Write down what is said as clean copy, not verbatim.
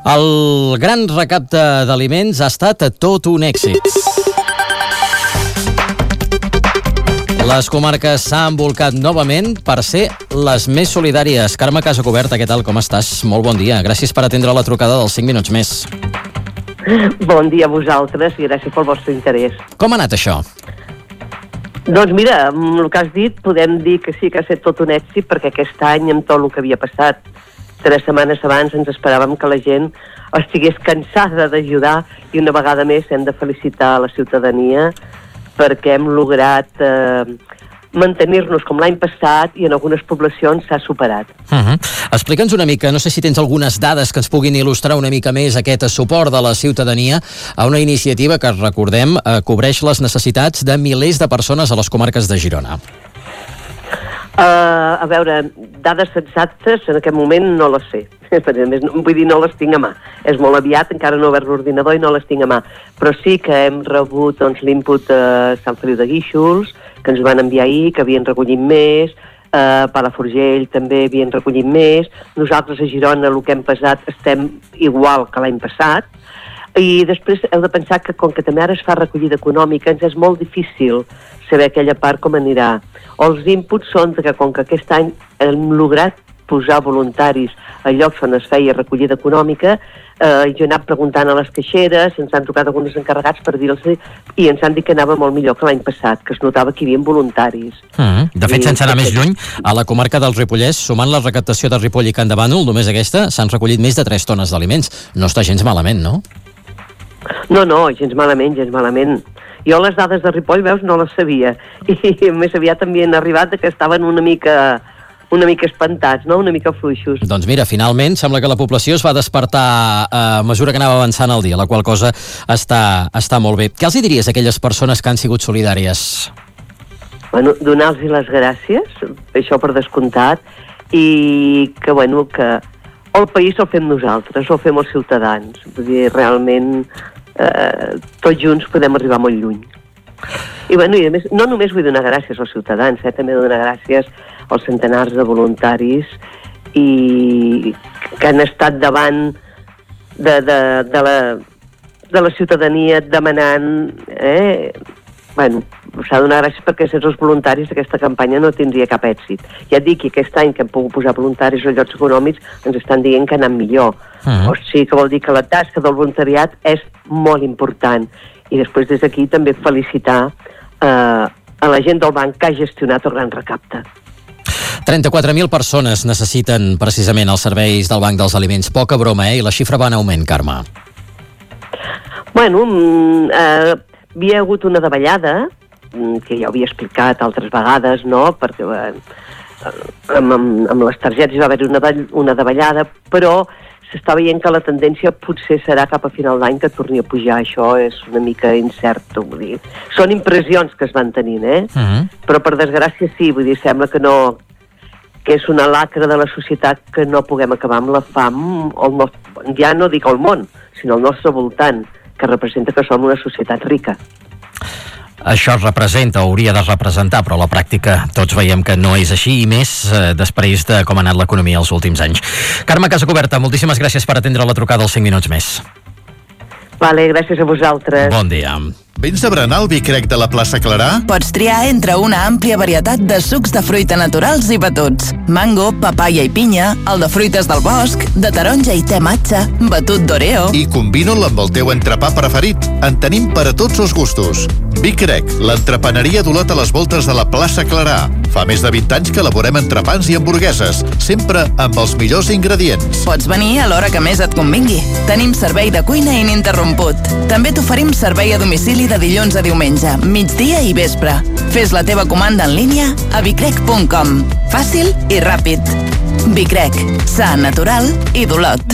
El gran recapte d'aliments ha estat tot un èxit. Les comarques s'han volcat novament per ser les més solidàries. Carme Casacuberta, què tal, com estàs? Molt bon dia. Gràcies per atendre la trucada dels 5 minuts més. Bon dia a vosaltres i gràcies pel vostre interès. Com ha anat això? Doncs mira, amb el que has dit podem dir que sí que ha estat tot un èxit, perquè aquest any, amb tot el que havia passat 3 setmanes abans, ens esperàvem que la gent estigués cansada d'ajudar, i una vegada més hem de felicitar a la ciutadania perquè hem lograt mantenir-nos com l'any passat, i en algunes poblacions s'ha superat. Explica'ns una mica, no sé si tens algunes dades que ens puguin il·lustrar una mica més aquest suport de la ciutadania a una iniciativa que, recordem, cobreix les necessitats de milers de persones a les comarques de Girona. A veure, dades exactes en aquest moment no les sé. Vull dir, no les tinc a mà. És molt aviat, encara no he obert l'ordinador i no les tinc a mà. Però sí que hem rebut l'input de Sant Feliu de Guíxols, que ens van enviar ahir, que havien recollit més, Palafrugell també havien recollit més. Nosaltres a Girona, el que hem pesat, estem igual que l'any passat. I després heu de pensar que, com que també ara es fa recollida econòmica, ens és molt difícil saber aquella part com anirà. Els inputs són que, com que aquest any hem lograt posar voluntaris a llocs on es feia recollida econòmica, jo he anat preguntant a les caixeres, ens han trucat alguns encarregats per dir-los, i ens han dit que anava molt millor que l'any passat, que es notava que hi havia voluntaris. De fet, sense anar més lluny, a la comarca del Ripollès, sumant la recaptació de Ripoll i Can de Bànol, només aquesta, s'han recollit més de 3 tones d'aliments. No està gens malament, no? No, gens malament, gens malament. Jo les dades de Ripoll, veus, no les sabia. I més aviat també han arribat que estaven una mica espantats, no? Una mica fluixos. Doncs mira, finalment sembla que la població es va despertar a mesura que anava avançant el dia, la qual cosa està molt bé. Què els diries a aquelles persones que han sigut solidàries? Bueno, donar-los les gràcies, això per descomptat, i que, bueno, que el país el fem nosaltres, el fem els ciutadans. Vull dir, realment, tots junts podem arribar molt lluny. I, bueno, i a més, no només vull donar gràcies als ciutadans, també donar gràcies als centenars de voluntaris i que han estat davant de la ciutadania demanant, bueno, s'ha de donar gràcies perquè sense els voluntaris aquesta campanya no tindria cap èxit. Ja et dic que aquest any que hem pogut posar voluntaris als llocs econòmics ens estan dient que ha anat millor. O sigui que vol dir que la tasca del voluntariat és molt important. I després des d'aquí també felicitar a la gent del banc que ha gestionat el gran recapte. 34.000 persones necessiten precisament els serveis del Banc dels Aliments. Poca broma, i la xifra va en augment, Carme. Bueno, havia hagut una davallada, que ja ho havia explicat altres vegades, no?, perquè amb les targetes va haver una davallada, però s'està veient que la tendència potser serà cap a final d'any que torni a pujar. Això és una mica incert, vull dir. Són impressions que es van tenint, però per desgràcia sí, vull dir, sembla que no, que és una lacra de la societat que no puguem acabar amb la fam, ja no dic al món, sinó al nostre voltant, que representa que som una societat rica. Això representa, o hauria de representar, però a la pràctica tots veiem que no és així, i més després de com ha anat l'economia els últims anys. Carme Casacuberta, moltíssimes gràcies per atendre la trucada als 5 minuts més. Vale, gràcies a vosaltres. Bon dia. Vens a berenar al Vi Crec de la plaça Clarà? Pots triar entre una àmplia varietat de sucs de fruita naturals i batuts. Mango, papaia i pinya, el de fruites del bosc, de taronja i te matxa, batut d'oreo... I combina'l amb el teu entrepà preferit. En tenim per a tots els gustos. Vi Crec, l'entrepaneria d'Olot a les voltes de la plaça Clarà. Fa més de 20 anys que elaborem entrepans i hamburgueses, sempre amb els millors ingredients. Pots venir a l'hora que més et convingui. Tenim servei de cuina ininterromput. També t'oferim servei a domicili de dilluns a diumenge, migdia i vespre. Fes la teva comanda en línia a vicrec.com. Fàcil i ràpid. Vicrec, sa, natural i d'Olot.